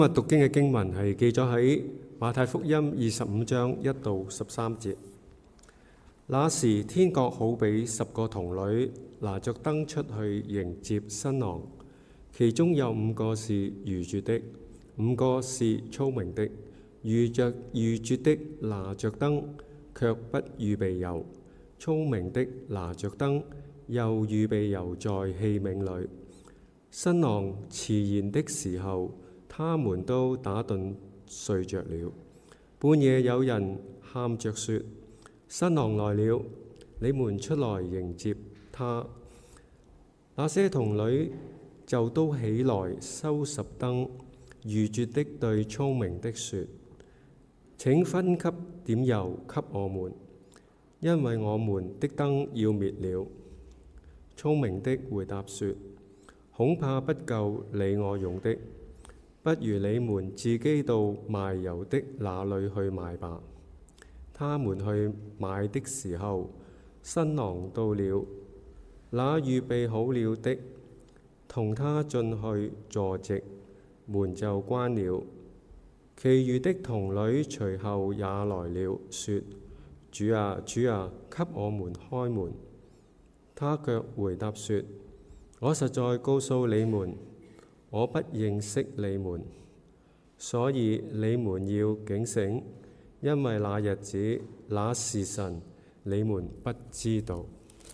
今日讀經嘅經文係記咗喺馬太福音25章1到13節。那時天國好比10個童女拿着燈出去迎接新郎，其中有5個是愚拙的，5個是聰明的。愚拙的拿着燈，卻不預備油；聰明的拿着燈，又預備油在器皿裏。新郎遲延的時候，他們都打盹睡着了。半夜有人喊着說：新郎來了，你們出來迎接他。那些童女就都起來收拾燈。愚拙的對聰明的說：請分給點油給我們，因為我們的燈要滅了。聰明的回答說：恐怕不夠你我用的，不如你們自己到賣油的那裏去買吧。他們去買的時候，新郎到了，那預備好了的同他進去坐席，門就關了。其餘的童女隨後也來了，說：主啊，主啊，給我們開門。他卻回答說：我實在告訴你們，我不認識你們，所以你們要警醒，因為那日子、那時辰，你們不知道。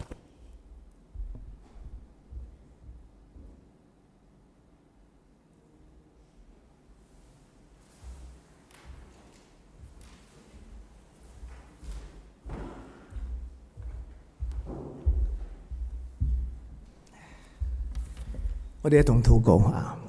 我哋一同禱告啊！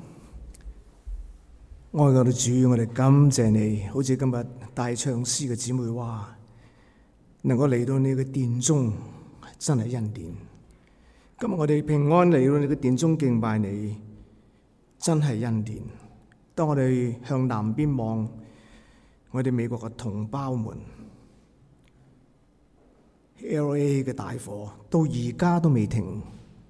愛我哋主，我哋感謝你，好似今日帶唱詩嘅姊妹話，能夠嚟到你嘅殿中，真係恩典。今日我哋平安嚟到你嘅殿中敬拜你，真係恩典。當我哋向南邊望，我哋美國嘅同胞們 ，LA 嘅大火到而家都未停。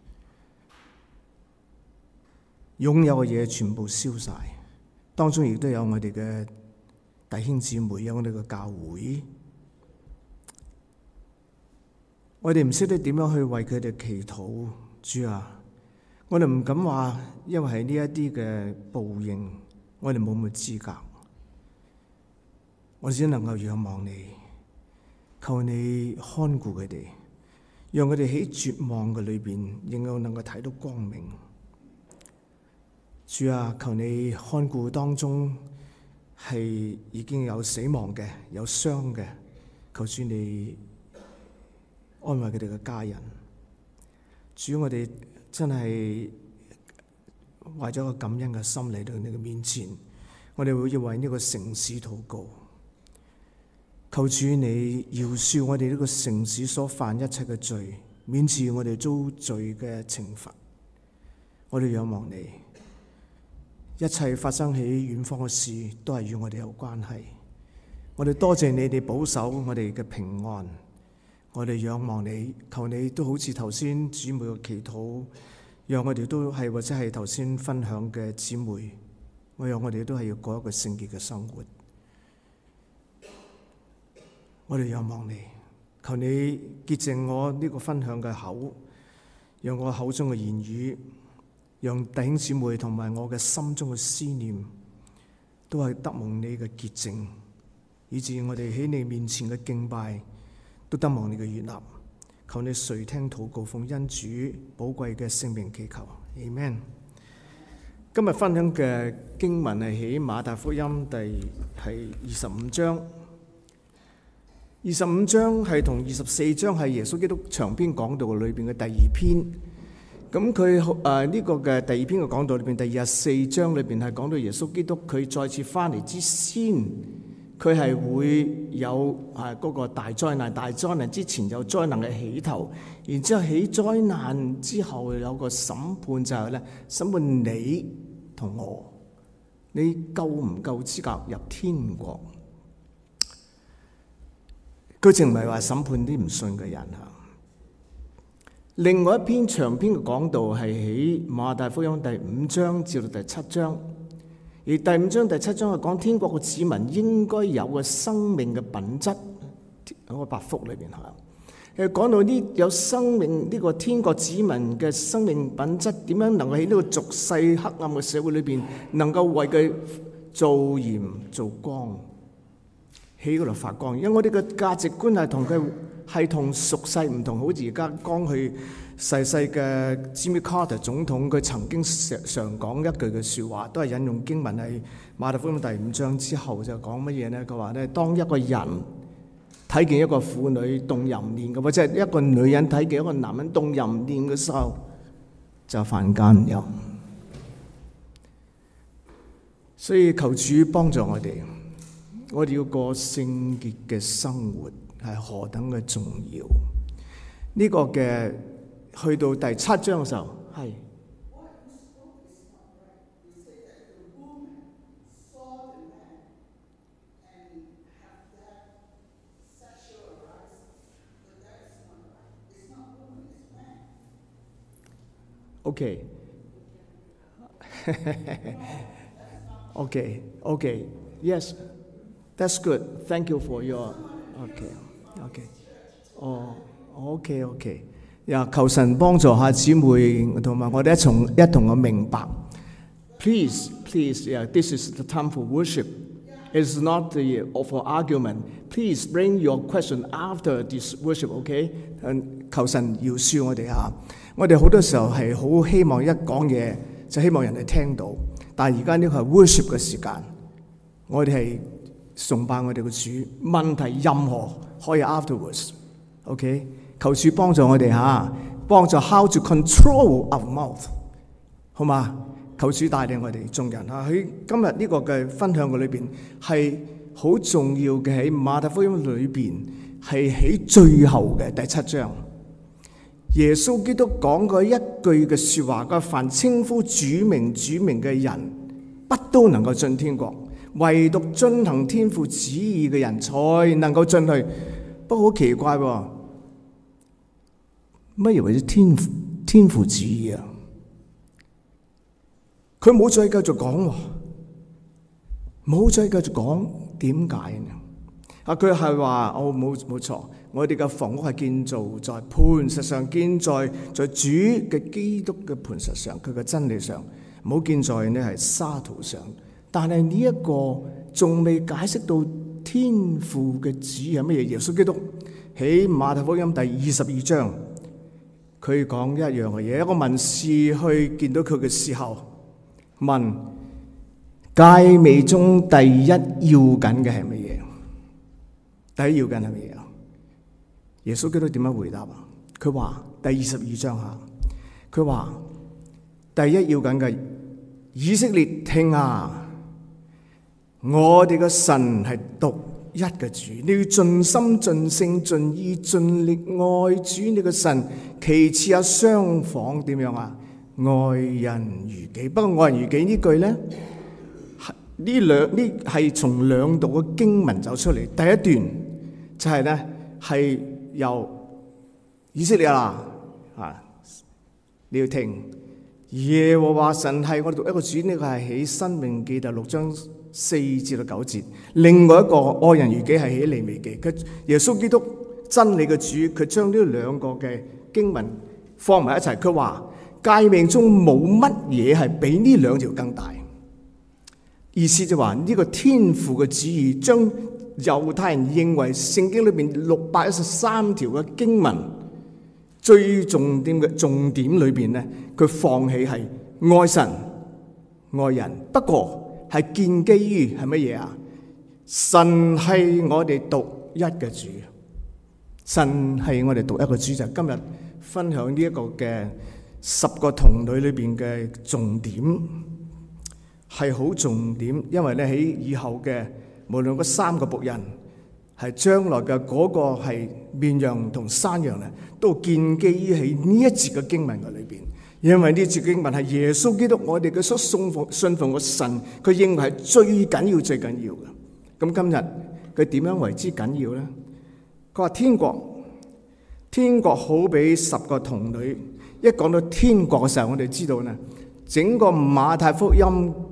擁有嘅嘢全部燒晒，當中亦都有我哋嘅弟兄姊妹，有我哋嘅教會。我哋唔識得點樣去為佢哋祈禱，主啊！我哋唔敢話，因為係呢一啲嘅報應，我哋冇乜資格。我只能夠仰望你，求你看顧佢哋，讓佢哋喺絕望嘅裏邊，仍然能夠睇到光明。主啊，求你看顧當中係已經有死亡嘅、有傷嘅，求主你安慰佢哋嘅家人。主，我哋真係懷咗個感恩嘅心嚟到你嘅面前，我哋會要為呢個城市禱告。求主你饒恕我哋呢個城市所犯一切嘅罪，免治我哋遭罪嘅懲罰。我哋仰望你。一切發生喺遠方嘅事，都係與我哋有關係。我哋多謝你哋保守我哋嘅平安。我哋仰望你，求你都好似頭先姊妹嘅祈禱，讓我哋都係或者係頭先分享嘅姊妹，讓我哋都係要過一個聖潔嘅生活。我哋仰望你，求你潔淨我呢個分享嘅口，讓我口中嘅言語，讓弟兄姊妹同埋我嘅心中嘅思念，都係得蒙你嘅潔淨，以致我哋喺你面前嘅敬拜，都得蒙你嘅悅納。求你垂聽禱告，奉恩主寶貴嘅聖名祈求，阿們。今日分享嘅經文係喺馬太福音係25章。25章係同24章係耶穌基督長篇講道裏邊嘅第二篇。咁佢呢個嘅第二篇嘅講道裏邊，第24章裏邊係講到耶穌基督佢再次翻嚟之先，佢係會有嗰個大災難。大災難之前有災難嘅起頭，然之後起災難之後有個審判，就係咧審判你同我，你夠唔夠資格入天國？佢淨唔係話審判啲唔信嘅人啊。另外一篇長篇嘅講道係喺馬太福音第5章至到第7章， 而第5章、第7章係講天國嘅子民應該有嘅生命嘅品質，喺個八福裏邊嚇。講到呢有生命呢個天國子民嘅生命品質點樣能夠喺呢個俗世黑暗嘅社會裏邊能夠為佢做鹽做光，喺嗰度發光。因為我哋嘅價值觀係同俗世唔同，好似而家剛去逝世嘅 Jimmy Carter 總統，佢曾經常講一句嘅説話，都係引用經文係馬太福音第5章之後就講乜嘢呢？佢話咧，當一個人睇見一個婦女動淫念嘅，或者係一個女人睇見一個男人動淫念嘅時候，就犯奸淫。所以求主幫助我哋要過聖潔嘅生活係何等嘅重要。呢個嘅去到第7章嘅時候，係。Okay. Okay. Yes, that's good. Thank you for your. Okay. Okay. 求神幫助下姊妹同埋我哋一同去明白。Please, this is the time for worship. It's not for argument. Please bring your question after this worship. Okay. 求神饒恕我哋嚇。我哋好多時候係好希望一講嘢就希望人哋聽到，但係而家呢個係 worship 嘅時間，我哋係崇拜我哋嘅主，問題任何可以 afterwards。OK， 求主幫助我哋嚇，幫助 how to control our mouth， 好嘛？求主帶領我哋眾人嚇。喺今日呢個嘅分享嘅裏邊係好重要嘅，喺馬太福音裏邊係喺最後嘅第7章。耶穌基督講過一句嘅說話，佢話凡稱呼主名嘅人，不都能夠進天國，唯獨遵行天父旨意嘅人才能夠進去。不過好奇怪喎，乜嘢為咗天父旨意啊？佢冇再繼續講，點解呢？佢係話冇錯。我哋嘅房屋係建造在磐石上，建在主嘅基督嘅磐石上，佢嘅真理上，唔好建在呢係沙土上。但係呢一個仲未解釋到天父嘅旨意係乜嘢。耶穌基督喺馬太福音第22章，佢講一樣嘅嘢。一個文士去見到佢嘅時候，問誡命中第一要緊嘅係乜嘢？第一要緊係乜嘢？耶穌基督點樣回答啊？佢話第22章下，佢話第一要緊嘅，以色列聽啊！我哋嘅神係獨一嘅主，你要盡心盡性盡意盡力愛主你嘅神。其次有相仿點樣啊？愛人如己。不過愛人如己呢句咧，呢係從兩度嘅經文走出嚟。第一段就係咧係。由以色列啦，你要聽耶和華神係我哋獨一個主。呢個係喺申命記第6章4至到9節。另外一個愛人如己係喺利未記。佢耶穌基督真理嘅主，佢將呢兩個嘅經文放埋一齊。佢話誡命中冇乜嘢係比呢兩條更大。意思就話呢個天父嘅旨意將猶太人認為聖經裏邊613條嘅經文最重點嘅重點裏邊咧，佢放棄係愛神愛人。不過係建基於係乜嘢啊？神係我哋獨一嘅主，神係我哋獨一個主。就係今日分享呢一個嘅10個童女裏邊嘅重點，係好重點，因為咧喺以後嘅。無論嗰3個僕人係將來嘅嗰個係綿羊同山羊咧，都建基於喺呢一節嘅經文嘅裏邊。因為呢節經文係耶穌基督我哋嘅所信奉嘅神，佢認為係最緊要嘅。咁今日佢點樣為之緊要咧？佢話天國好比10個童女。一講到天國嘅時候，我哋知道咧，整個馬太福音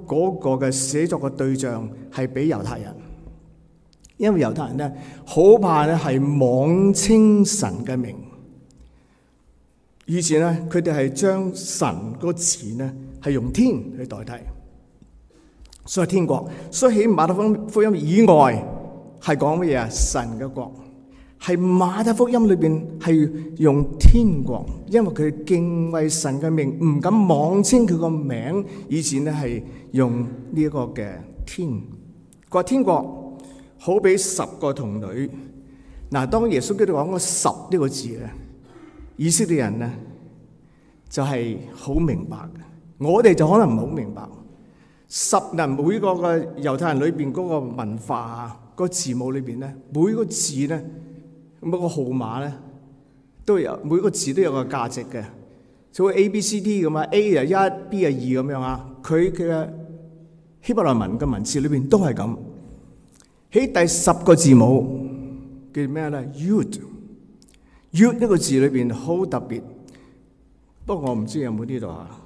嗰個嘅寫作嘅對象係俾猶太人，因為猶太人咧好怕咧係妄稱神嘅名。以前咧佢哋係將神個字咧係用天去代替，所以天國，所以喺馬太福音以外係講乜嘢啊？神嘅國。係馬太福音裏邊係用天國，因為佢敬畏神嘅名，唔敢妄稱佢個名。以前咧係用呢一個嘅天。佢話天國好比10個童女。嗱，當耶穌基督講個10呢個字咧，以色列人咧就係好明白嘅，我哋就可能唔好明白。10人每個嘅猶太人裏邊嗰個文化啊，個字母裏邊咧，每個字咧。每個號碼咧都有，每個字都有個價值嘅，就好似 A、B、C、D 咁啊 A 係1 B 係2咁樣啊。佢嘅希伯來文嘅文字裏邊都係咁。喺第10個字母叫咩咧？Yud 呢個字裏邊好特別，不過我唔知有冇呢度啊。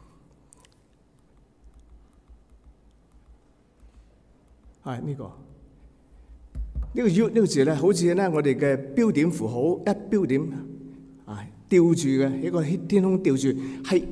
係呢個。呢個 U 呢個字咧，好似咧我哋嘅標點符號，一標點啊吊住嘅，喺個天空吊住，係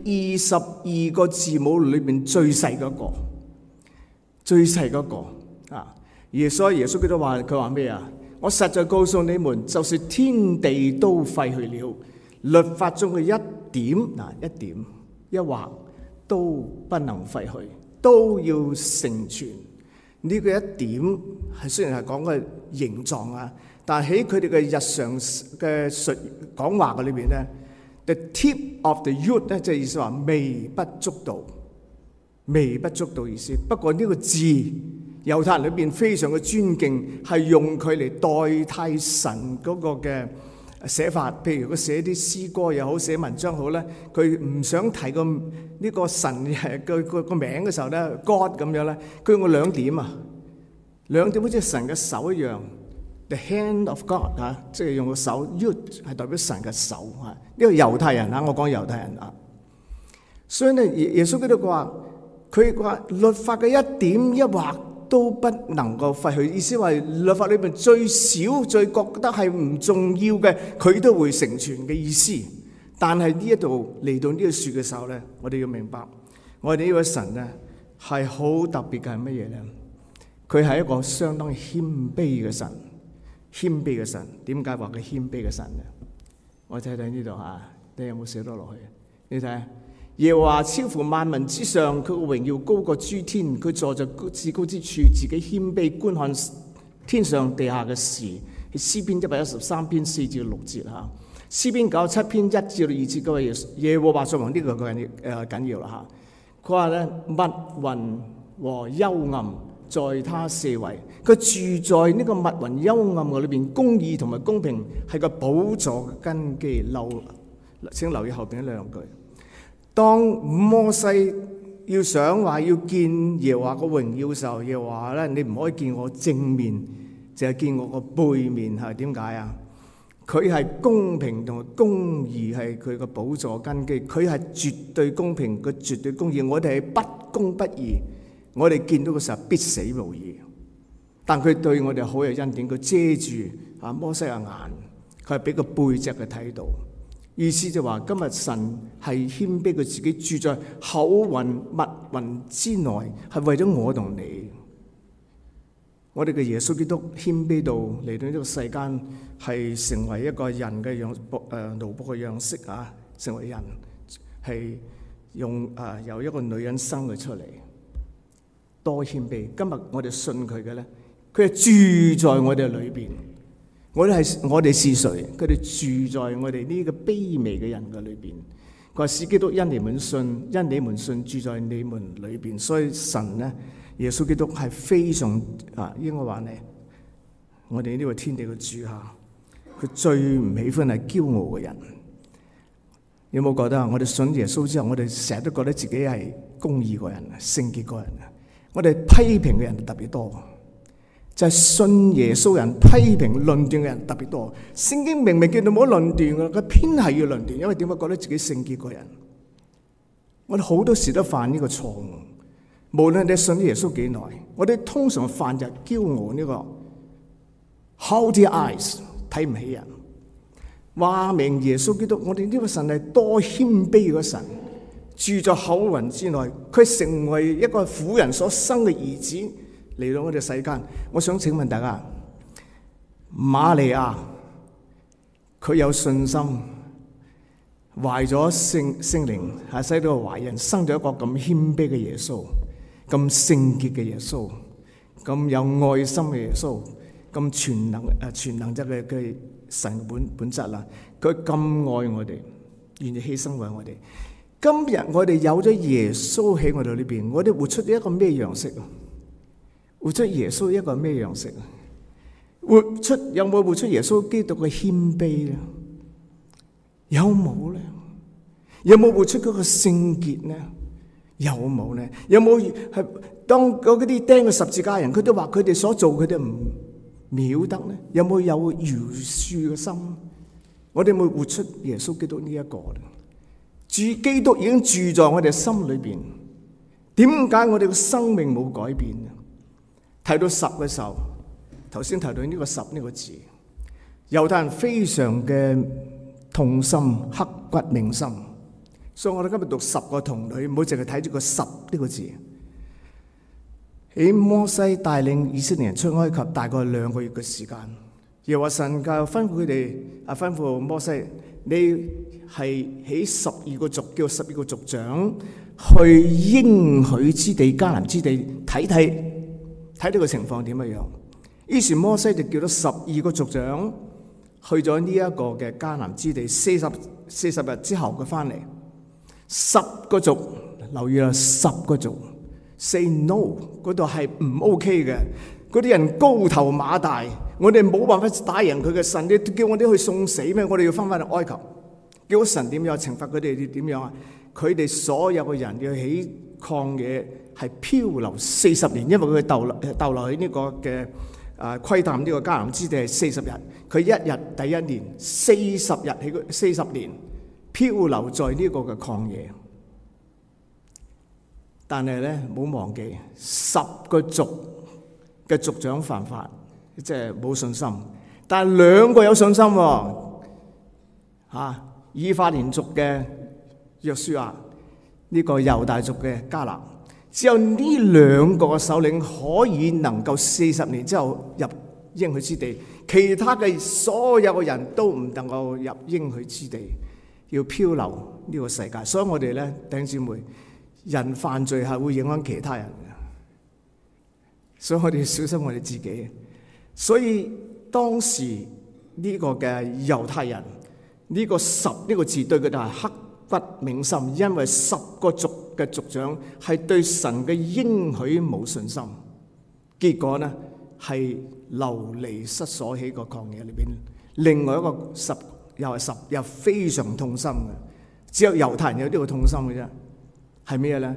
22個字母裏邊最細嗰個，最細嗰個啊！所以耶穌基督話：佢話咩啊？我實在告訴你們，就是天地都廢去了，律法中嘅一點一點一畫都不能廢去，都要成全。呢個一點係雖然係講個形狀啊，但係喺佢哋嘅日常嘅講話嘅裏邊咧 ，the tip of the yud 咧，即係意思話微不足道，微不足道意思。不過呢個字，猶太人裏邊非常嘅尊敬，係用佢嚟代替神嗰個嘅寫法。譬如佢寫啲詩歌又好，寫文章好咧，佢唔想提呢個神個名嘅時候咧 ，God 咁樣咧，佢用個2點啊，2點好似神嘅手一樣 ，the hand of God 啊，即係用個手 ，Yud 係代表神嘅手啊。呢個猶太人啊，我講猶太人啊，所以咧耶穌基督話，佢話律法嘅一點一畫都不能夠廢去，意思話律法裏邊最少、最覺得係唔重要嘅，佢都會成全嘅意思。但係呢一度嚟到呢個樹嘅時候咧，我哋要明白，我哋呢位神咧係好特別嘅係乜嘢咧？佢係一個相當謙卑嘅神，謙卑嘅神。點解話佢謙卑嘅神咧？我睇睇呢度嚇，你有冇寫得落去？你睇，耶和華超乎萬民之上，佢個榮耀高過諸天，佢坐在至高之處，自己謙卑觀看天上地下嘅事。係詩篇113篇4至6節嚇。詩篇97篇1至2節嗰個耶和華作王，呢個緊要啦嚇。佢話咧，密雲和幽暗在他四圍，佢住在呢個密雲幽暗嘅裏邊，公義同埋公平係個寶座嘅根基。請留意後邊2句。當摩西要想話要見耶和華個榮耀嘅時候，耶和華咧，你唔可以見我正面，淨係見我個背面，係點解啊？佢係公平同埋公義，係佢個寶座根基。佢係絕對公平，佢絕對公義。我哋係不公不義，我哋見到嘅時候必死無疑。但佢對我哋好有恩典，佢遮住摩西嘅眼，佢係俾個背脊佢睇到。意思就話今日神係謙卑佢自己，住在厚雲密雲之內，係為咗我同你。我哋嘅耶穌基督謙卑到嚟到呢個世間，係成為一個人嘅奴僕嘅樣式啊！成為人係用由一個女人生佢出嚟，多謙卑。今日我哋信佢嘅咧，佢係住在我哋裏邊。我哋是誰？佢哋住在我哋呢個卑微嘅人嘅裏邊。佢話使基督因你們信，因你們信住在你們裏邊。所以神咧。耶穌基督係非常應該話你，我哋呢個天地嘅主下，佢最唔喜歡係驕傲嘅人。有冇覺得啊？我哋信耶穌之後，我哋成日都覺得自己係公義個人、聖潔個人啊！我哋批評嘅人特別多，就係信耶穌人批評論斷嘅人特別多。聖經明明叫你唔好論斷噶，佢偏係要論斷，因為點解覺得自己聖潔個人？我哋好多時都犯呢個錯誤。 無論你信耶穌幾耐，我哋通常犯就係驕傲呢個 haughty eyes， 睇唔起人。話明耶穌基督，我哋呢個神係多謙卑嘅神，住在厚雲之內，佢成為一個婦人所生嘅兒子嚟到我哋世間。我想請問大家，瑪利亞佢有信心，懷咗聖靈，係使到懷孕，生咗一個咁謙卑嘅耶穌，咁聖潔嘅耶穌，咁有愛心嘅耶穌，咁全能者嘅神本質啦。佢咁愛我哋，願意犧牲為我哋。今日我哋有咗耶穌喺我哋裏邊，我哋活出一個咩樣式啊？活出耶穌一個咩樣式啊？有冇活出耶穌基督嘅謙卑咧？有冇咧？有冇活出嗰個聖潔咧？有冇咧？有冇係當嗰啲釘嘅十字架人，佢都話佢哋所做佢哋唔曉得咧？有冇饒恕嘅心？我哋有冇活出耶穌基督呢一個咧？基督已經住在我哋心裏邊，點解我哋嘅生命冇改變呢？提到十嘅時候，頭先提到呢個十呢個字，猶太人非常嘅痛心，刻骨銘心，所以我哋今日讀十個童女，唔好淨係睇住個十呢個字。喺摩西帶領以色列人出埃及大概2個月嘅時間，耶和華神教吩咐佢哋，吩咐摩西，你係喺12個族，叫12個族長去應許之地迦南之地睇到個情況點樣樣。於是摩西就叫咗12個族長去咗呢一個嘅迦南之地，40日之後佢翻嚟，10個族，留意啦，10個族 say no， 嗰度係唔 OK 嘅，嗰啲人高頭馬大，我哋冇辦法打贏佢嘅神，你叫我哋去送死咩？我哋要翻返去埃及，叫神點樣懲罰佢哋？點樣啊？佢哋所有嘅人要喺曠野係漂流40年，因為佢逗留喺呢個嘅窺探呢個迦南之地係40日，佢一日第一年40日喺40年漂流在呢個嘅曠野。但係咧，唔好忘記10個族嘅族長犯法，即係冇信心。但係2個有信心喎，以法蓮族嘅約書亞，呢個猶大族嘅迦勒，只有呢2個首領可以能夠40年之後入應許之地，其他嘅所有嘅人都唔能夠入應許之地，要漂流呢個世界。所以我哋咧，弟兄姊妹，人犯罪係會影響其他人嘅，所以我哋要小心我哋自己。所以當時呢個嘅猶太人，呢個10呢個字對佢哋係刻骨銘心，因為10個族嘅族長係對神嘅應許冇信心，結果呢係流離失所喺個曠野裏邊。另外一個10又係10又非常痛心嘅，只有猶太人有呢個痛心嘅啫。係咩咧？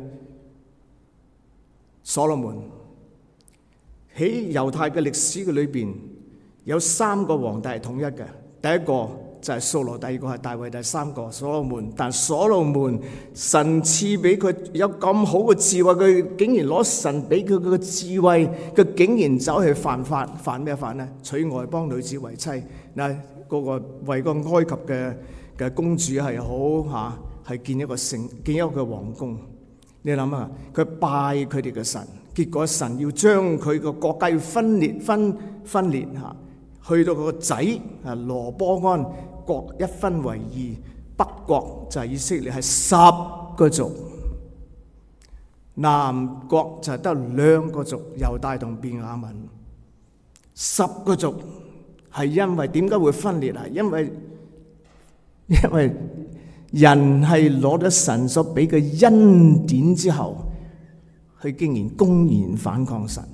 所羅門喺猶太嘅歷史嘅裏邊有3個皇帝係統一嘅，第一個就係掃羅，第二個係大衛，第三個所羅門。但所羅門神賜俾佢有咁好嘅智慧，佢竟然攞神俾佢嘅智慧，佢竟然走去犯法，犯咩法呢？娶外邦女子為妻。嗱，嗰個為個埃及嘅公主係好嚇。係建一個皇宮，你諗下，佢拜佢哋嘅神，結果神要將佢個國家要分裂嚇，去到佢個仔羅波安國一分為2，北國就係以色列係10個族，南國就係得2個族，猶大同便雅憫。10個族係因為點解會分裂啊？因為人係攞咗神所俾嘅恩典之後，佢竟然公然反抗神，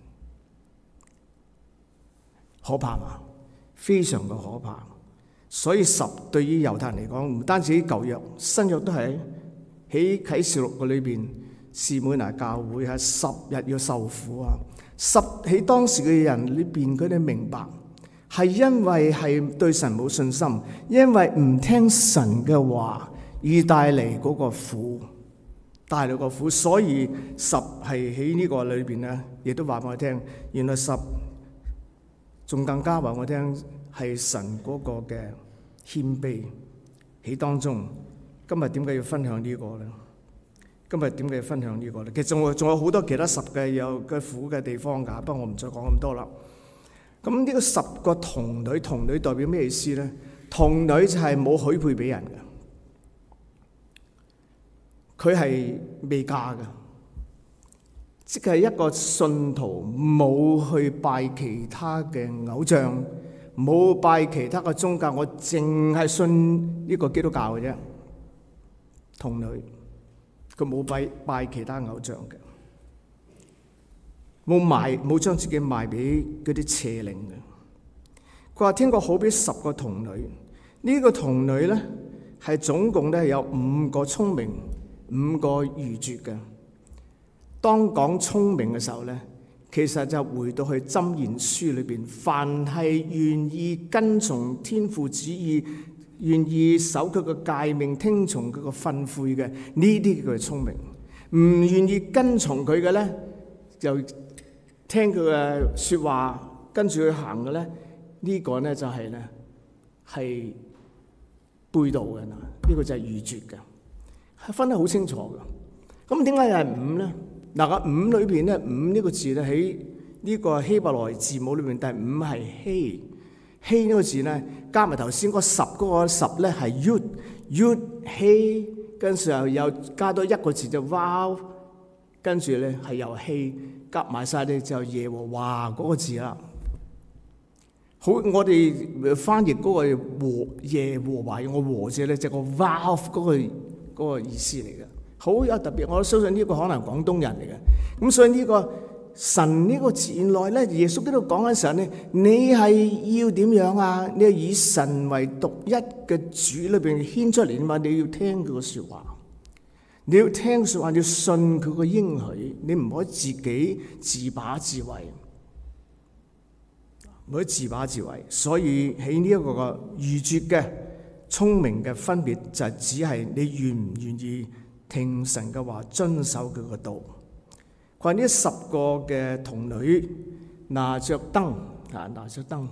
可怕嘛？非常嘅可怕。所以10對於猶太人嚟講，唔單止喺舊約、新約都係喺啟示錄嘅裏邊，士每拿教會係10日要受苦啊。10喺當時嘅人裏邊，佢哋明白。係因為係對神冇信心，因為唔聽神嘅話而帶嚟嗰個苦， 帶來個苦，所以十係喺呢個裏邊咧，亦都話俾我聽，原來十仲更加話我聽係神嗰個嘅謙卑喺當中。今日點解要分享呢個咧？今日點解要分享呢個咧？其實仲有好多其他十嘅有嘅苦嘅地方㗎，不過我唔再講咁多啦。咁呢個十個童女，童女代表咩意思咧？童女就係冇許配俾人嘅，佢係未嫁嘅，即係一個信徒冇去拜其他嘅偶像，冇拜其他嘅宗教，我淨係信呢個基督教嘅啫。童女佢冇拜其他偶像嘅，冇將自己賣俾嗰啲邪靈嘅。佢話天國好比十個童女，呢個童女咧係總共咧有5個聰明，5個愚拙嘅。當講聰明嘅時候咧，其實就回到去箴言書裏邊，凡係願意跟從天父旨意，願意守佢個誡命，聽從佢個訓誨嘅，呢啲叫佢聰明。唔願意跟從佢嘅咧，就聽佢嘅説話，跟住去行嘅咧，呢個咧就係咧係背道嘅嗱，呢個就係愚拙嘅，分得好清楚嘅。咁點解又係5咧？嗱，個5裏邊咧，5呢個字咧喺呢個希伯來字母裏邊，第5係希。希呢個字咧，加埋頭先嗰10嗰個10咧係 yud 希，跟住又加多一個字就 wow， 跟住咧係由希夾埋晒咧就耶和華嗰個字啦。好，我哋翻譯嗰個耶和華用個和字咧，就個 wow 嗰個意思嚟嘅，好有特別。我相信呢個可能廣東人嚟嘅，咁所以呢個神呢個字原來咧，耶穌喺度講緊神咧，你係要點樣啊？你係以神為獨一嘅主裏邊牽出嚟嘛？你要聽佢個説話，你要聽説話，你要信佢個應許，你唔可以自己自把自為，唔可以自把自為。所以喺呢一個個愚拙嘅、聰明嘅分別，就只係你願唔願意聽神嘅話，遵守佢個道。佢話呢10個嘅童女拿着燈拿着燈。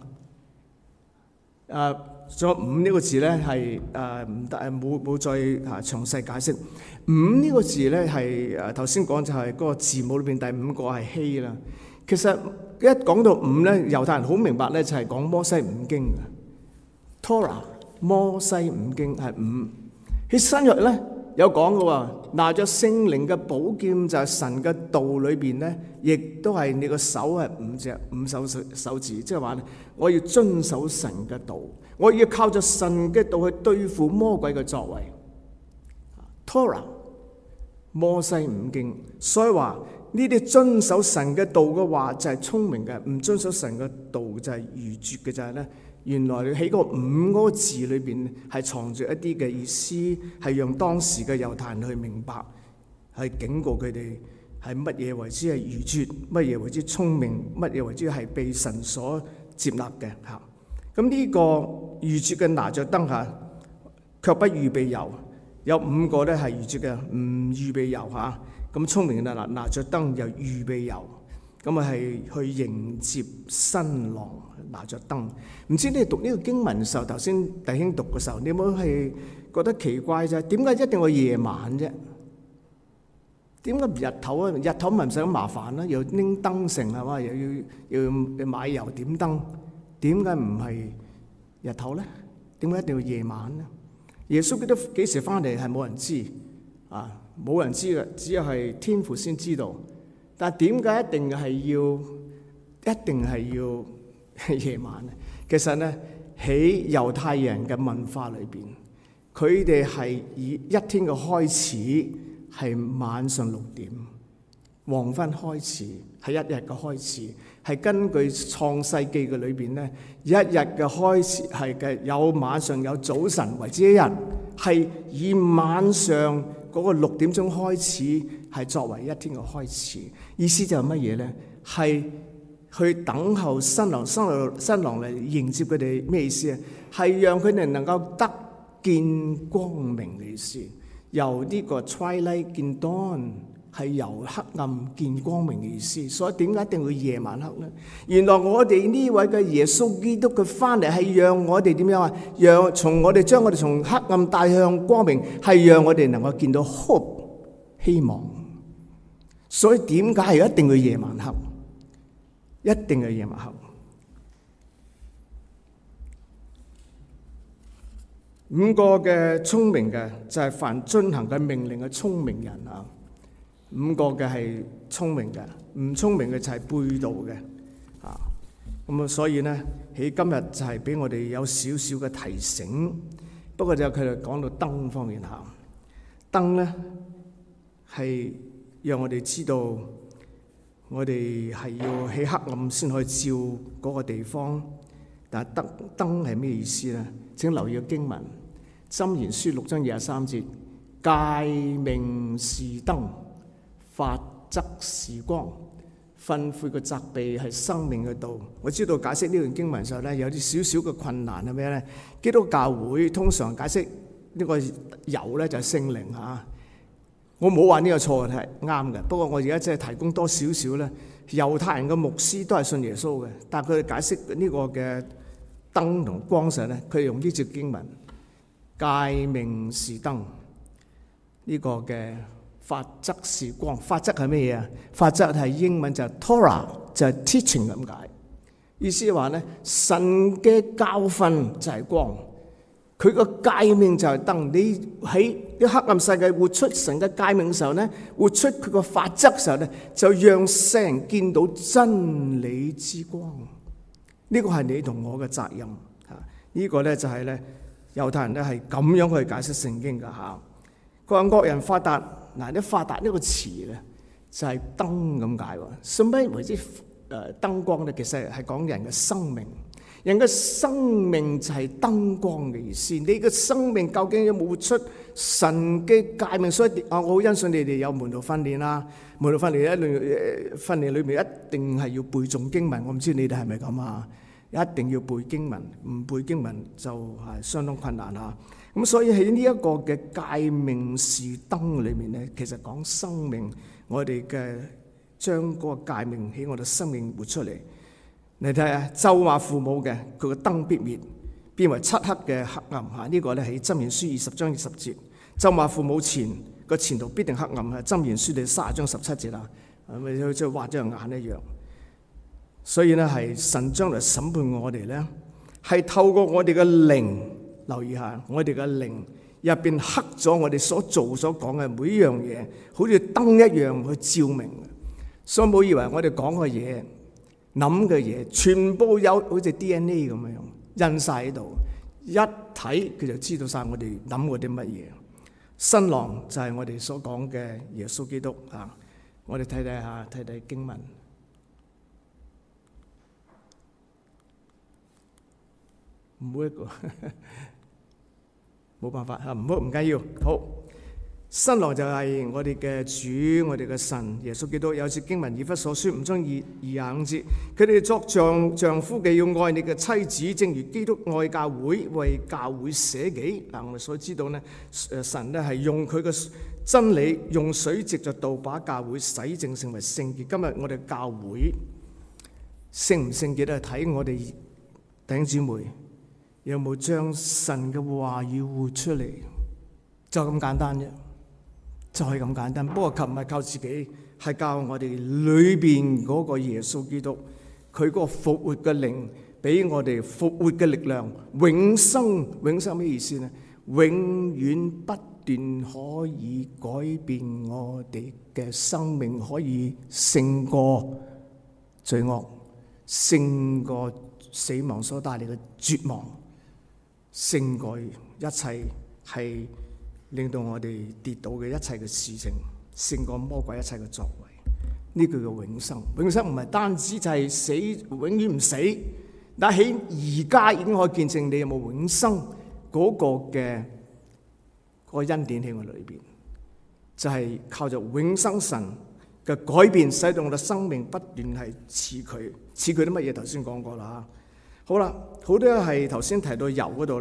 仲有5呢個字咧係唔得冇再詳細解釋。5呢個字咧係頭先講就係嗰個字母裏邊第5個係希啦。其實一講到5咧，猶太人好明白咧，就係講摩西五經嘅 Torah， 摩西五經係5。喺新約咧有講嘅喎，拿着聖靈嘅寶劍就係神嘅道裏邊咧，亦都係你個手係5手指，即係話我要遵守神嘅道，我要靠着神嘅道去對付魔鬼嘅作為。Torah， 摩西五經，所以話呢啲遵守神嘅道嘅話就係聰明嘅，唔遵守神嘅道就係愚拙嘅，就係咧。原來喺個5嗰個字裏邊係藏住一啲嘅意思，係讓當時嘅猶太人去明白，係警告佢哋係乜嘢為之係愚拙，乜嘢為之聰明，乜嘢為之係被神所接納嘅嚇。咁呢個愚拙嘅拿着燈嚇，卻不預備油，有5個咧係愚拙嘅，唔預備油嚇。咁聰明嘅拿着燈又預備油。咁啊，係去迎接新郎，拿着燈。唔知你讀呢個經文嘅時候，頭先弟兄讀嘅時候，你有冇係覺得奇怪啫？點解一定要夜晚啫？點解唔日頭啊？日頭咪唔使咁麻煩啦，又拎燈繩係嘛，又要買油點燈。點解唔係日頭咧？點解一定要夜晚咧？耶穌基督幾時翻嚟係冇人知啊，冇人知嘅，只有係天父先知道。但係點解一定係要夜晚咧？其實咧，喺猶太人嘅文化裏邊，佢哋係以一天嘅開始係晚上6點，黃昏開始係一日嘅開始，係根據創世記嘅裏邊咧，一日嘅開始係嘅有晚上有早晨為之一日，係以晚上嗰個6點鐘開始係作為一天嘅開始。意思就係乜嘢咧？係去等候新郎嚟迎接佢哋。咩意思啊？係讓佢哋能夠得見光明嘅意思。 由呢個 twilight 見 dawn， 係由黑暗見光明嘅意思。所以點解一定要夜晚黑呢？原來我哋呢位嘅耶穌基督佢翻嚟係讓我哋點樣啊？將我哋從黑暗帶向光明，係讓我哋能夠見到 hope 希望。所以點解係一定要夜晚黑？一定係夜晚黑。五個嘅聰明嘅就係凡遵行嘅命令嘅聰明人啊。五個嘅係聰明嘅，唔聰明嘅就係背道嘅啊。咁啊，所以咧喺今日就係俾我哋有少少嘅提醒。不過就佢哋講到燈方面嚇，燈咧係讓我哋知道我哋係要喺黑暗先可以照嗰個地方。但係燈係咩意思咧？請留意個經文。箴言書6章23節，誡命是燈，法則是光，訓誨嘅責備係生命嘅道。我知道解釋呢段經文嘅時候咧，有啲少少嘅困難係咩咧？基督教會通常解釋呢個油咧就係聖靈嚇。我冇話呢個錯係啱嘅，不過我而家即係提供多少少咧。猶太人嘅牧師都係信耶穌嘅，但係佢哋解釋呢個嘅燈同光時咧，佢哋用呢節經文。誡命是燈，呢個嘅法則是光。法則係咩嘢啊？法則係英文就係 Torah， 就係 teaching 咁解。意思係話咧，神嘅教訓就係光，佢個誡命就係燈。你喺啲黑暗世界活出神嘅誡命嘅時候咧，活出佢個法則嘅時候咧，就讓世人見到真理之光。呢個係你同我嘅責任嚇。呢個咧就係咧。猶太人咧係咁樣去解釋聖經㗎嚇。佢話惡人發達，嗱，啲發達呢個詞咧就係燈咁解喎。所以咩為之燈光咧？其實係講人嘅生命。人嘅生命就係燈光嘅意思。你嘅生命究竟有冇活出神嘅誡命？所以我好欣賞你哋有門徒訓練啦。門徒訓練裏面一定係要背誦經文。我唔知你哋係咪咁啊？一定要背經文，唔背經文就係相當困難嚇。咁所以喺呢一個嘅誡命是燈裏面咧，其實講生命，我哋嘅將嗰個誡命喺我哋生命活出嚟。你睇下，咒罵父母嘅，佢個燈必滅，變為漆黑嘅黑暗嚇。呢個咧喺箴言書20章20節，咒罵父母前個前途必定黑暗係箴言書第30章17節啦，咪好似畫咗人眼一樣。所以咧，係神將來審判我哋咧，係透過我哋嘅靈，留意下，我哋嘅靈入邊刻咗我哋所做所講嘅每一樣嘢，好似燈一樣去照明。所以唔好以為我哋講嘅嘢、諗嘅嘢，全部有好似 DNA 咁樣印晒喺度，一睇佢就知道晒我哋諗過啲乜嘢。新郎就係我哋所講嘅耶穌基督啊！我哋睇睇經文。每一個冇辦法嚇，唔緊要。好，新郎就係我哋嘅主，我哋嘅神耶穌基督。有節經文以弗所書5章25節，佢哋作丈夫嘅要愛你嘅妻子，正如基督愛教會，為教會捨己。嗱，我哋所知道咧，神咧係用佢嘅真理，用水藉着道把教會洗淨成為聖潔。今日我哋教會聖唔聖潔咧，睇我哋弟兄姊妹有冇將神嘅話語活出嚟？就咁簡單啫，就係咁簡單。不過唔係靠自己，係教我哋裏邊嗰個耶穌基督，佢嗰個復活嘅靈，俾我哋復活嘅力量，永生。永生咩意思呢？永遠不斷可以改變我哋嘅生命，可以勝過罪惡，勝過死亡所帶嚟嘅絕望。勝過一切係令到我哋跌倒嘅一切嘅事情，勝過魔鬼一切嘅作為。呢個叫永生。永生唔係單止就係死，永遠唔死。但喺而家已經可以見證你有冇永生嗰個嘅嗰個恩典喺我裏邊，就係靠着永生神嘅改變，使到我哋生命不斷係似佢啲乜嘢？頭先講過啦。好啦，好多係頭先提到油嗰度咧，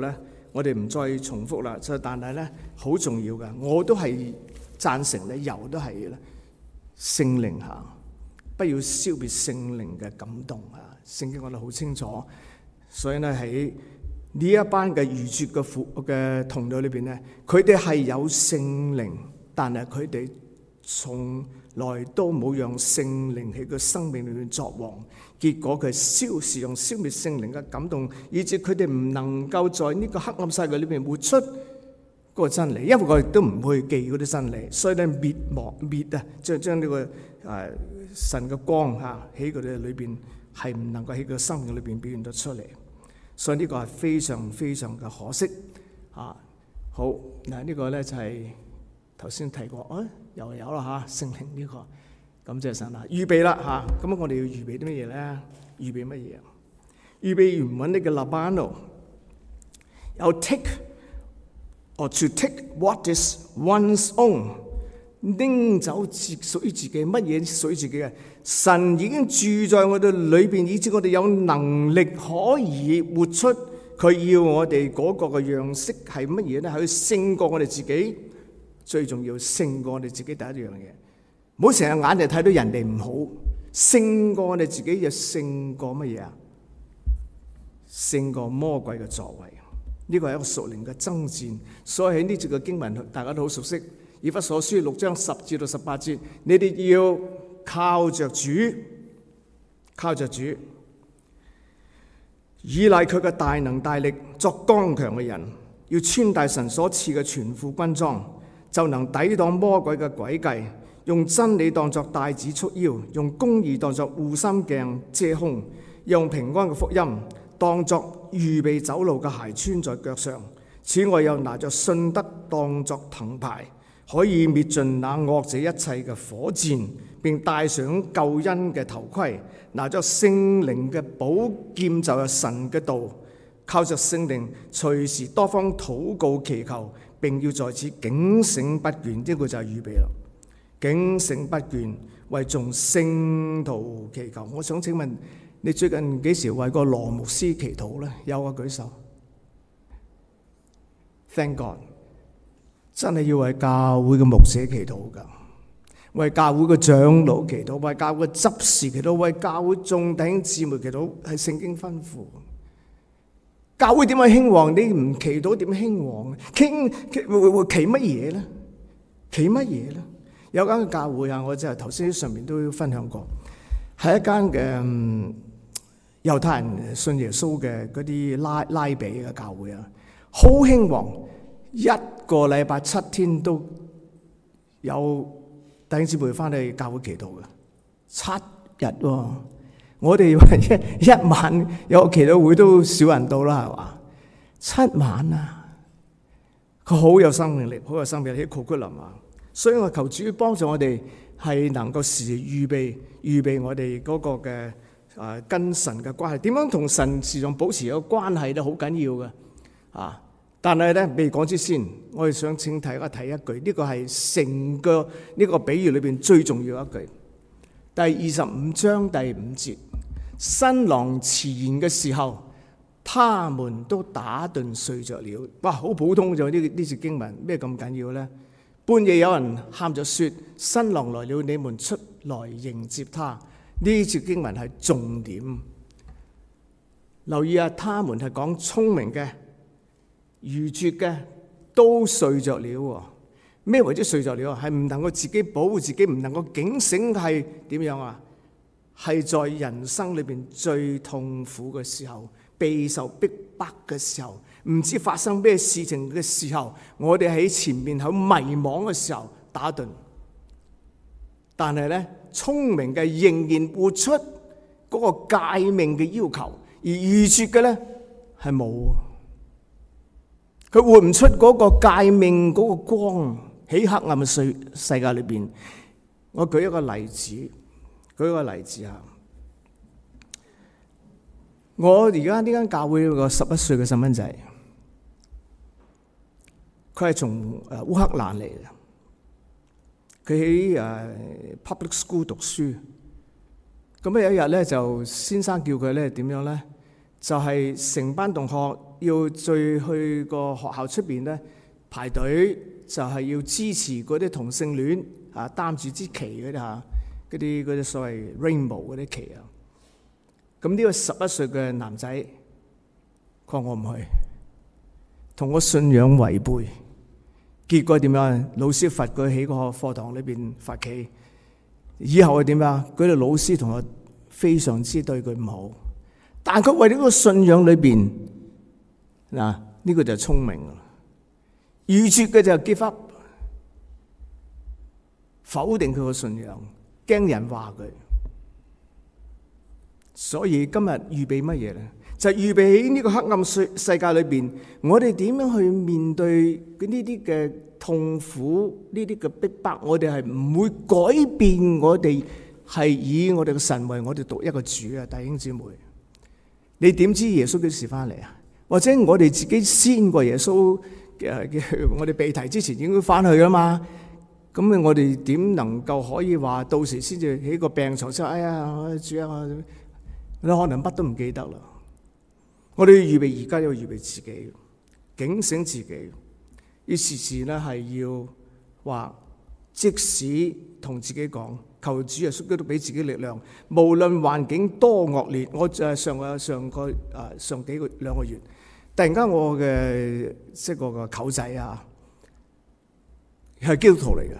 我哋唔再重複啦。但係咧好重要嘅，我都係贊成咧，油都係咧聖靈嚇，不要消滅聖靈嘅感動啊！聖經講得好清楚，所以咧喺呢一班嘅愚拙嘅同類裏邊咧，佢哋係有聖靈，但係佢哋從來都冇讓聖靈喺個生命裏面作王，結果佢時用消滅聖靈嘅感動，以致佢哋唔能夠在呢個黑暗世界裏面活出嗰個真理，因為佢哋都唔會記嗰啲真理，所以咧滅啊，將呢個神嘅光嚇喺佢哋裏邊係唔能夠喺個生命裏邊表現得出嚟，所以呢個係非常非常嘅可惜啊！好嗱，呢個咧就係頭先提過，又有啦嚇，聖靈呢個，感謝神啦，預備啦嚇，咁我哋要預備啲乜嘢咧？預備乜嘢？預備原文呢個 labano， 有 take or to take what is one's own， 拎走屬於自己，乜嘢屬於自己嘅？神已經住在我哋裏邊，以致我哋有能力可以活出佢要我哋嗰個嘅樣式係乜嘢咧？係勝過我哋自己。最重要勝過我哋自己第一樣嘢，唔好成日眼就睇到人哋唔好，勝過我哋自己就勝過乜嘢啊？勝過魔鬼嘅作為，呢個係一個屬靈嘅爭戰。所以喺呢節嘅經文大家都好熟悉，以弗所書6章10至到18節，你哋要靠着主，依賴佢嘅大能大力，作剛強嘅人，要穿戴神所賜嘅全副軍裝，就能抵擋魔鬼嘅詭計，用真理當作帶子束腰，用公義當作護心鏡遮胸，用平安嘅福音當作預備走路嘅鞋穿在腳上。此外，又拿着信德當作藤牌，可以滅盡那惡者一切嘅火箭，並戴上救恩嘅頭盔，拿着聖靈嘅寶劍，就係神嘅道，靠着聖靈隨時多方禱告祈求，並要在此警醒不倦，呢個就係預備啦。警醒不倦，為眾聖徒祈求。我想請問你最近幾時為個羅牧師祈禱呢？有啊，舉手。Thank God， 真係要為教會嘅牧者祈禱㗎，為教會嘅長老祈禱，為教會嘅執事祈禱，為教會眾弟兄姊妹祈禱，係聖經吩咐。教會點樣興旺？你唔祈禱點興旺？祈乜嘢咧？祈乜嘢咧？有間教會啊，我就係頭先上面都分享過，係一間嘅猶太人信耶穌嘅嗰啲拉比嘅教會啊，好興旺，一個禮拜7天都有弟兄姊妹翻去教會祈禱嘅，7日喎。我哋一晚有個祈禱會都少人到啦，係嘛？7晚啊，佢好有生命力，好有生命力喺庫庫林啊！所以我求主幫助我哋係能夠時預備我哋嗰個嘅跟神嘅關係，點樣同神時常保持一個關係咧，好緊要嘅啊！但係咧未講之先，我哋想請大家睇一句，呢個係成個呢個比喻裏邊最重要一句，第25章第5節。新郎遲延嘅時候，他們都打盹睡着了。哇，好普通就呢節經文，咩咁緊要呢？半夜有人喊着說：新郎來了，你們出來迎接他。呢節經文係重點。留意啊，他們係講聰明嘅、愚拙嘅都睡着了。咩為之睡着了？係唔能夠自己保護自己，唔能夠警醒，係點樣啊？係在人生裏邊最痛苦嘅時候，備受逼迫嘅時候，唔知發生咩事情嘅時候，我哋喺前面好迷惘嘅時候打盹。但係咧，聰明嘅仍然活出嗰個誡命嘅要求，而愚拙嘅咧係冇，佢活唔出嗰個誡命嗰個光喺黑暗嘅世界裏邊。我舉一個例子。啊！我而家呢間教會有個11歲嘅細蚊仔，佢係從烏克蘭嚟嘅，佢喺public school 讀書。咁有一日咧，就先生叫佢咧點樣咧？就係成班同學要再去個學校出邊咧排隊，就係要支持嗰啲同性戀啊，擔住支旗嗰啲嚇，嗰啲所謂 rainbow 嗰啲旗啊。咁呢個11歲嘅男仔，佢話我唔去，同我信仰違背。結果點樣？老師罰佢喺個課堂裏邊罰企。以後係點啊？嗰啲老師同學非常之對佢唔好，但佢為呢個信仰裏邊嗱，呢個就係聰明啦。愚拙嘅就 give up， 否定佢個信仰，驚人話佢。所以今日預備乜嘢咧？就係預備喺呢個黑暗世界裏邊，我哋點樣去面對呢啲嘅痛苦、呢啲嘅逼迫？我哋係唔會改變，我哋係以我哋嘅神為我哋獨一個主啊！弟兄姊妹，你點知耶穌幾時翻嚟啊？或者我哋自己先過耶穌我哋被提之前應該翻去噶嘛？咁我哋點能夠可以話到時先至喺個病床之後，哎呀主啊，你可能乜都唔記得啦。我哋要預備，而家要預備自己，警醒自己，要時時咧係要話，即使同自己講，求主耶穌基督俾自己力量，無論環境多惡劣。我上幾個兩個月，突然間我嘅即係個舅仔啊，係基督徒嚟嘅，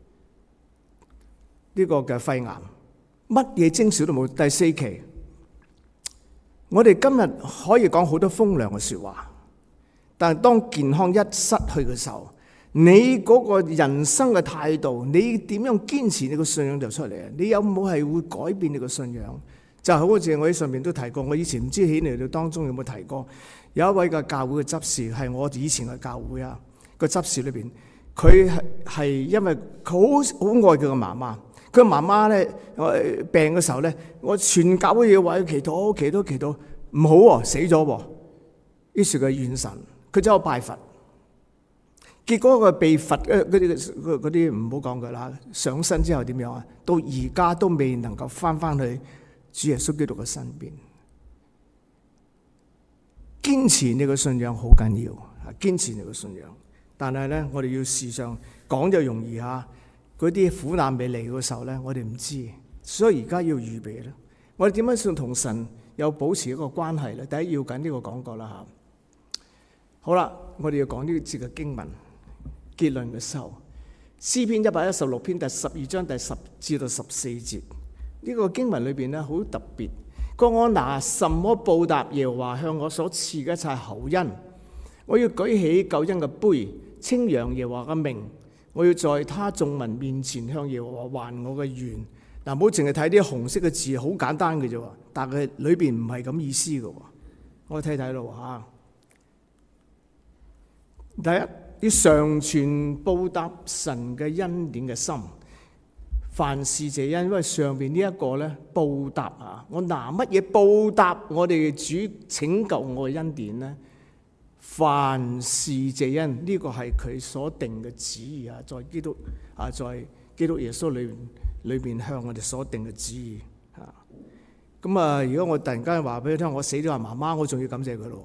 呢個嘅肺癌，乜嘢徵兆都冇，第4期。我哋今日可以講好多風涼嘅說話，但係當健康一失去嘅時候，你嗰個人生嘅態度，你點樣堅持你個信仰就出嚟啊！你有冇係會改變你個信仰？就好似我喺上面都提過，我以前唔知喺你哋當中有冇提過，有一位嘅教會嘅執事係我以前嘅教會啊，個執事裏邊，佢係因為佢好愛佢嘅媽媽。佢媽媽咧病嘅時候咧，我全教會要為佢祈禱，唔好喎，死咗喎。於是佢怨神，佢走去拜佛。結果佢被罰嗰啲唔好講佢啦。上身之後點樣啊？到而家都未能夠翻去主耶穌基督嘅身邊。堅持你嘅信仰好緊要，堅持你嘅信仰。但係咧，我哋要時常講就容易嚇。嗰啲苦難未嚟嘅時候咧，我哋唔知，所以而家要預備咧。我哋點樣算同神有保持一個關係咧？第一要緊呢個講過啦嚇。好啦，我哋要講呢節嘅經文結論嘅時候，詩篇116篇第12章第10至到14節呢個經文裏邊咧好特別。我拿什麼報答耶和華向我所賜嘅一切厚恩？我要舉起救恩嘅杯，稱揚耶和華嘅名。我要在他眾民面前向耶和華還我嘅願。嗱，唔好淨係睇啲紅色嘅字，好簡單嘅啫，但係裏邊唔係咁意思嘅。我睇睇咯吓。第一，要常存報答神嘅恩典嘅心，凡事謝恩。因為上邊呢一個咧報答啊，我拿乜嘢報答我哋主拯救我嘅恩典咧？凡事謝恩，呢個係佢所定嘅旨意啊，在基督耶穌裏邊向我哋所定嘅旨意啊。咁啊，如果我突然間話俾佢聽，我死咗阿媽媽，我仲要感謝佢咯。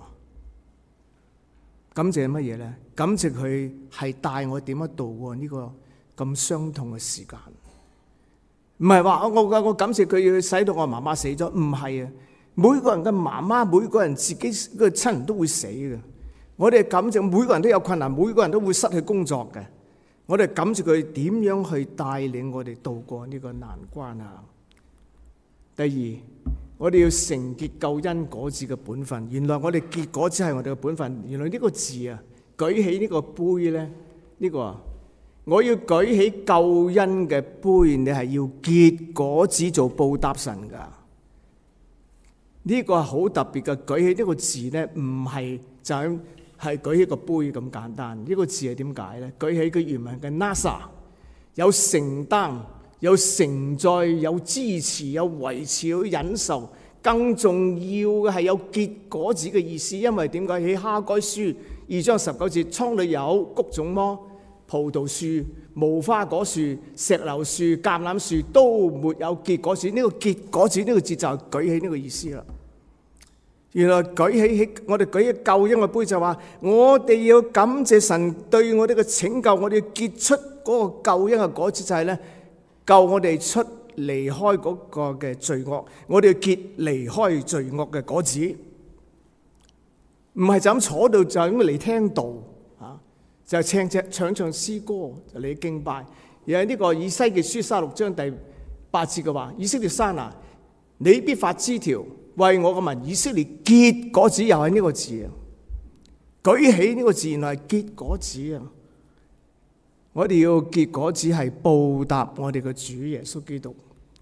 感謝乜嘢咧？感謝佢係帶我點樣度過呢個咁傷痛嘅時間。唔係話我感謝佢要使到我媽媽死咗，唔係啊。每個人嘅媽媽，每個人自己嘅親人都會死嘅。我哋感謝每個人都有困難，每個人都會失去工作嘅。我哋感謝佢點樣去帶領我哋渡過呢個難關啊！第二，我哋要承結救恩果子嘅本分。原來我哋結果子係我哋嘅本分。原來呢個字啊，舉起呢個杯咧，呢個啊，我要舉起救恩嘅杯，你係要結果子做報答神噶。呢個係好特別嘅，舉起呢個字咧，唔係就係舉起個杯咁簡單。呢個字係點解咧？舉起佢原文嘅 nasa， 有承擔、有承載、有支持、有維持、有忍受，更重要嘅係有結果子嘅意思。因為點解喺哈該書2章19節，倉裏有穀種麼？葡萄樹、無花果樹、石榴樹、橄欖樹都沒有結果子。呢個結果子呢個字就係舉起呢個意思啦。 原來我哋舉起救恩嘅杯，就話我哋要感謝神對我哋嘅拯救，我哋要結出嗰個救恩嘅果子，就係咧救我哋出離開嗰個嘅罪惡，我哋要結離開罪惡嘅果子，唔係就咁坐到就咁嚟聽道啊，就唱詩歌就嚟敬拜。而係呢個以西結書36章第8節嘅話，以色列山啊，你必發枝條，為我嘅民以色列結果子，又係呢個字啊！舉起呢個字，原來係結果子啊！我哋要結果子係報答我哋嘅主耶穌基督。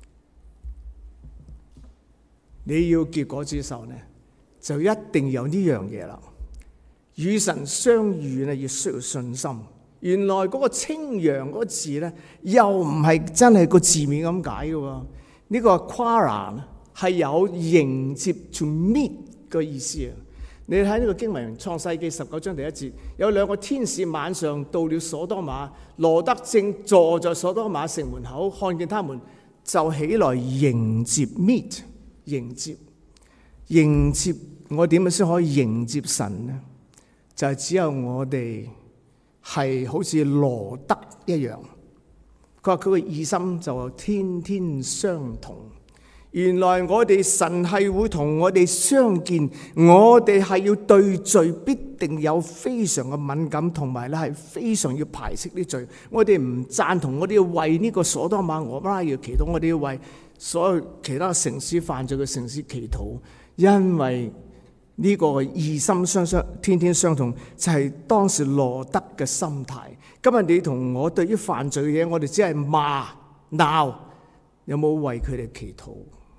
你要結果子嘅時候呢，就一定有呢樣嘢啦。與神相遇呢，要需要信心。原來嗰個稱揚嗰個字呢，又唔係真係個字面咁解嘅喎。呢個 quara 係有迎接 to meet 嘅意思啊！你睇呢個經文創世記19章第1節，有兩個天使晚上到了所多瑪，羅得正坐在所多瑪城門口，看見他們就起來迎接 meet 迎接。我點樣先可以迎接神呢？就係只有我哋係好似羅得一樣。佢話佢嘅意心就天天相同。原來我哋神係會同我哋相見，我哋係要對罪必定有非常嘅敏感，同埋咧係非常要排斥啲罪。我哋唔贊同，我哋要為呢個所多瑪蛾摩拉要祈禱，我哋要為所有其他城市犯罪嘅城市祈禱，因為呢個義心相天天相同，就係當時羅得嘅心態。今日你同我對於犯罪嘅嘢，我哋只係罵鬧，有冇為佢哋祈禱？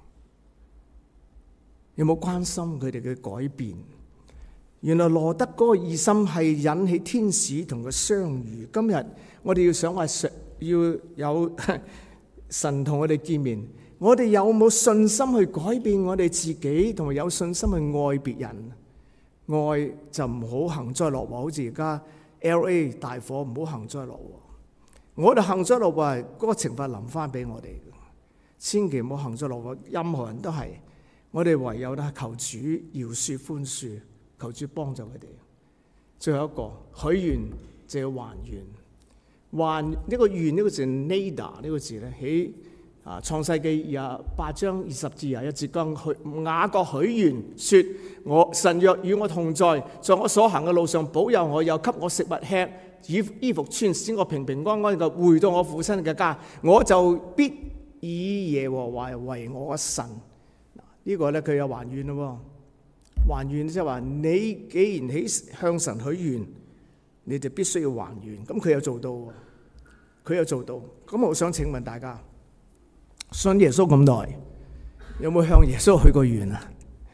有冇關心佢哋嘅改變？原來羅得嗰個義心係引起天使同佢相遇。今日我哋要想話要有神同我哋見面，我哋有冇信心去改變我哋自己，同埋有信心去愛別人？愛就唔好幸災樂禍，好似而家 LA 大火，唔好幸災樂禍。我哋幸災樂禍，嗰個懲罰臨翻俾我哋，千祈唔好幸災樂禍。任何人都係。我哋唯有咧求主饒恕寬恕，求主幫助佢哋。最後一個許願就要還願，還呢個願呢個字 nada 呢個字咧喺創世記28章20至21節講，雅各許願說：神若與我同在，在我所行嘅路上保佑我，又給我食物吃，衣服穿，使我平平安安嘅回到我父親嘅家，我就必以耶和華為我嘅神。呢個咧佢有還願咯，還願即係話你既然喺向神許願，你就必須要還願。咁佢有做到，佢有做到。咁我想請問大家，信耶穌咁耐，有冇向耶穌許過願啊？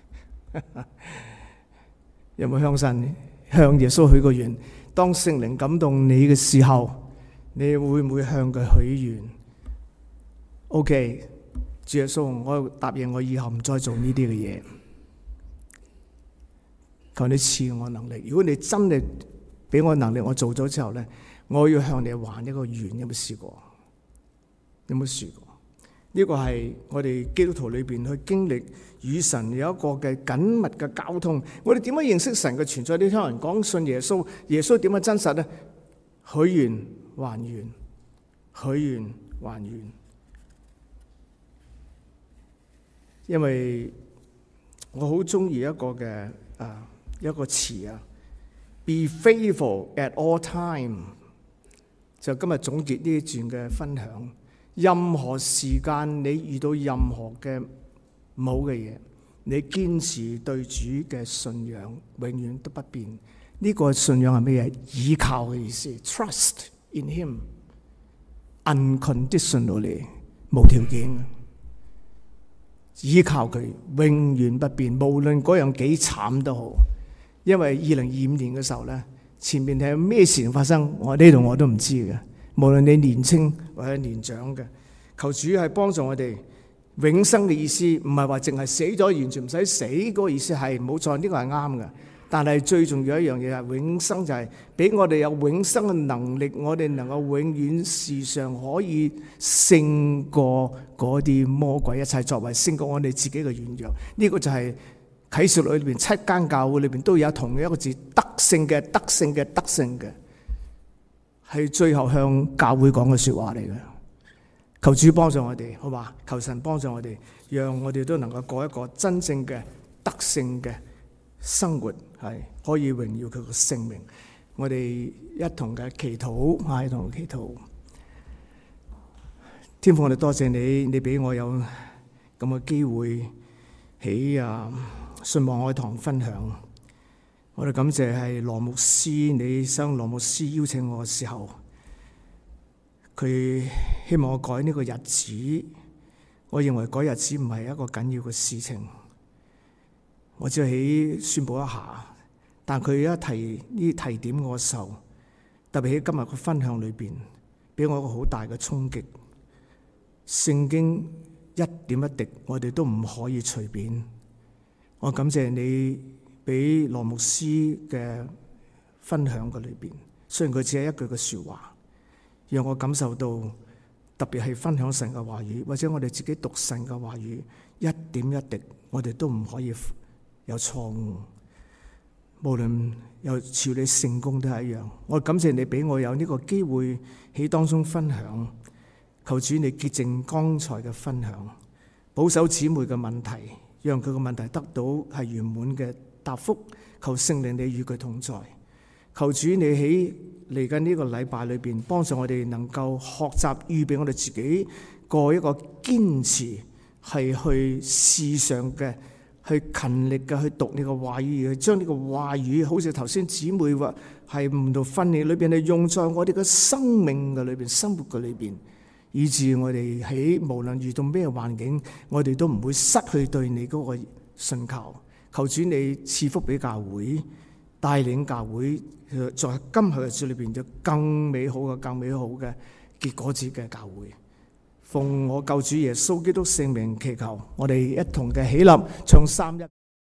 有冇向耶穌許過願？當聖靈感動你嘅時候，你會唔會向佢許願 ？OK。主耶穌，我答應我以後唔再做呢啲嘅嘢，求你賜我能力。如果你真係俾我能力，我做咗之後咧，我要向你還一個願。有冇試過？有冇試過？呢個係我哋基督徒裏邊去經歷與神有一個嘅緊密嘅交通。我哋點樣認識神嘅存在？你聽人講信耶穌，耶穌點樣真實咧？許願還願，許願還願。因為我好中意一個嘅一個詞啊 ，be faithful at all time。就今日總結呢一段嘅分享。任何時間你遇到任何嘅唔好嘅嘢，你堅持對主嘅信仰，永遠都不變。呢個信仰係咩嘢？依靠嘅意思 ，trust in him unconditionally， 無條件。依靠佢永遠不變，無論嗰樣幾慘都好。因為2025年嘅時候咧，前面係有咩事情發生，我呢度我都唔知嘅。無論你年青或者年長嘅，求主係幫助我哋。永生嘅意思唔係話淨係死咗完全唔使死，嗰個意思係冇錯，呢個係啱嘅。但係最重要一樣嘢係永生，就係俾我哋有永生嘅能力，我哋能夠永遠時常可以勝過嗰啲魔鬼，一切作為勝過我哋自己嘅軟弱。呢個就係啟示錄裏邊7間教會裏邊都有同一個字，得勝嘅，得勝嘅，得勝嘅，係最後向教會講嘅說話嚟嘅。求主幫助我哋，好嘛？求神幫助我哋，讓我哋都能夠過一個真正嘅得勝嘅生活，係可以榮耀佢嘅聖名。我哋一同嘅祈禱，一同嘅祈禱。天父，我哋多謝你，你俾我有咁嘅機會喺信望愛堂分享。我哋感謝係羅牧師，你想羅牧師邀請我嘅時候，佢希望我改呢個日子。我認為改日子唔係一個緊要嘅事情，我只係喺宣佈一下。但佢一提點我嘅時候，特別喺今日嘅分享裏邊，俾我一個好大嘅衝擊。聖經一點一滴，我哋都唔可以隨便。我感謝你俾羅牧師嘅分享嘅裏邊，雖然佢只係一句嘅說話，讓我感受到，特別係分享神嘅話語，或者我哋自己讀神嘅話語，一點一滴，我哋都唔可以有錯誤。無論有處理聖工都係一樣。我感謝你俾我有呢個機會喺當中分享。求主你潔淨剛才嘅分享，保守姊妹嘅問題，讓佢嘅問題得到係圓滿嘅答覆。求聖靈你與佢同在。求主你喺嚟緊呢個禮拜裏邊，幫助我哋能夠學習預備我哋自己過一個堅持係去事上嘅，去勤力嘅去讀呢個話語，去將呢個話語，好似頭先姊妹話係唔到訓練裏邊，係用在我哋嘅生命嘅裏邊、生活嘅裏邊，以致我哋喺無論遇到咩環境，我哋都唔會失去對你嗰個信靠。求主你賜福俾教會，帶領教會在今後日子裏邊有更美好嘅、更美好嘅結果子嘅教會。奉我救主耶穌基督聖名祈求，我哋一同嘅起立，唱3-1。